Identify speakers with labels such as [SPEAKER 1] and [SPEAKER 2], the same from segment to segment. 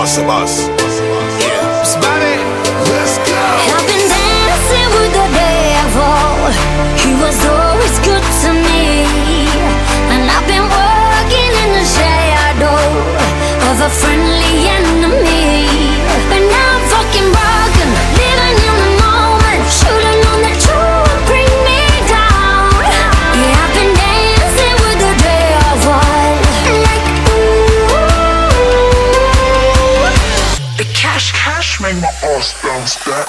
[SPEAKER 1] Bust a bus. Yeah.
[SPEAKER 2] It's Bobby.
[SPEAKER 1] Let's go.
[SPEAKER 3] I've been dancing with the devil. He was always good to me. And I've been working in the shadow of a friendly enemy. But now I'm fucking broken, living in the moment. Should've known that you would bring me down. Yeah, I've been dancing with the devil. Like, ooh.
[SPEAKER 1] The cash make my ass bounce back.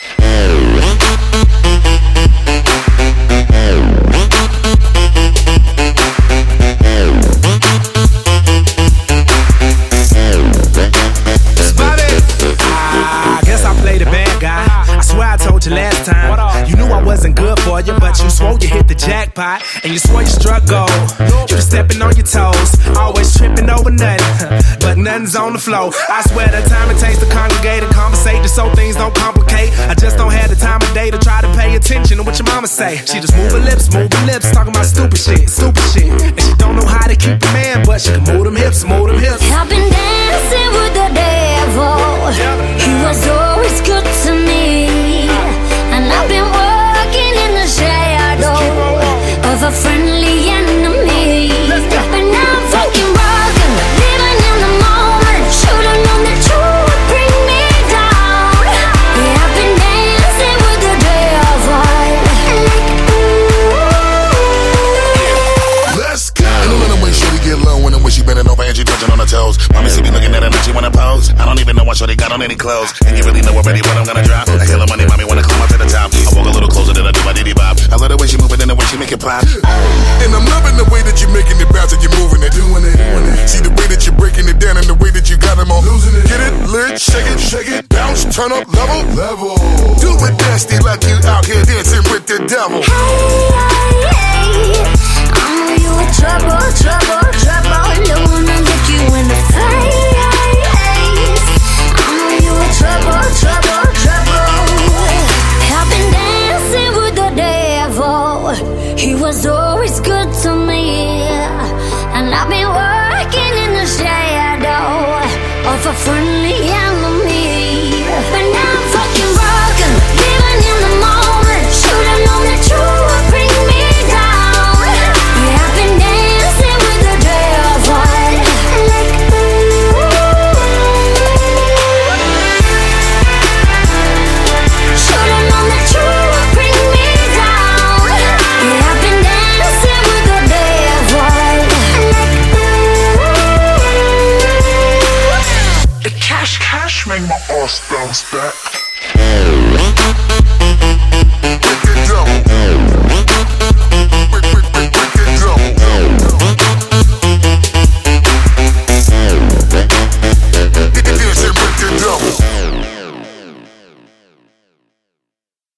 [SPEAKER 2] Last time, you knew I wasn't good for you, but you swore you hit the jackpot, and you swore you struck gold. You was stepping on your toes, always tripping over nothing, but nothing's on the floor. I swear the time it takes to congregate and conversate just so things don't complicate. I just don't have the time of day to try to pay attention to what your mama say. She just move her lips, talking about stupid shit. And she don't know how to keep a man, but she can move them hips.
[SPEAKER 3] I've been dancing with the devil. He was always good to me. And I've been working in the shadow of a friendly enemy. But now I'm fucking broken, living in the moment. Should've known that you would bring me down. Yeah, I've been dancing with the devil. Like, ooh.
[SPEAKER 1] Let's go.
[SPEAKER 4] You know the way shorty get low when she bending over and she touching on her toes. Mommy see me looking at her and she wanna pose. I don't even know what shorty got on any clothes. And you really know already what I'm gonna drop. I kill her money, mommy wanna climb up to the top. I walk a little closer than I do my diddy bop. I love the way she move it and the way she make it pop.
[SPEAKER 1] And I'm loving the way that you're making it bounce and you're moving it, doing it. See the way that you're breaking it down and the way that you got them all losing it. Get it, lit, shake it, bounce, turn up, level. Do it nasty like you out here dancing with the devil.
[SPEAKER 3] Hey, I know you in trouble. Don't wanna look you in the face. I know you in trouble. I've been dancing with the devil. He was always good to me. And I've been working in the shadow of a friendly enemy. But now I'm fucking broken, living in the moment. Should've known that you would bring me down. Yeah, I've been dancing with the devil. Like, ooh. Should've known that you would bring me down. Yeah, I've been dancing with the devil. Like, ooh.
[SPEAKER 1] The cash make my ass bounce back.